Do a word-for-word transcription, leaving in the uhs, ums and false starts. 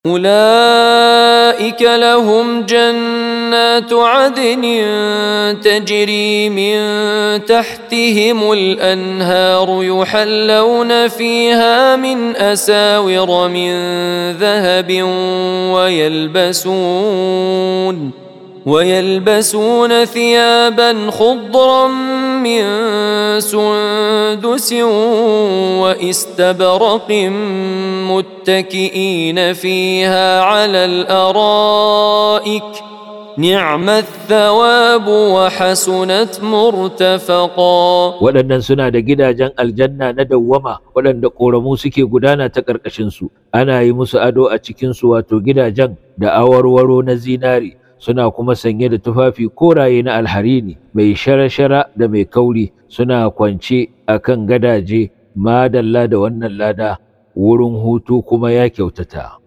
أولئك لهم جنات عدن تجري من تحتهم الأنهار يحلون فيها من أساور من ذهب ويلبسون ويلبسون ثيابا خضرا من سندس واستبرق متكئين فيها على الأرائك نعم الثواب وحسنت مرتفقا. waɗannan suna da gidajen aljanna na dawwama waɗanda ƙoramu suke gudana ta ƙarƙashinsu, ana yi musu ado a cikinsu, wato gidajen da awarwaro na zinari, suna kuma sanye da tufafi koraye na alharini mai shara-shara da mai kauri, suna kwance a kan gadaje. Madalla da wannan lada, wurin hutu kuma ya kyautata.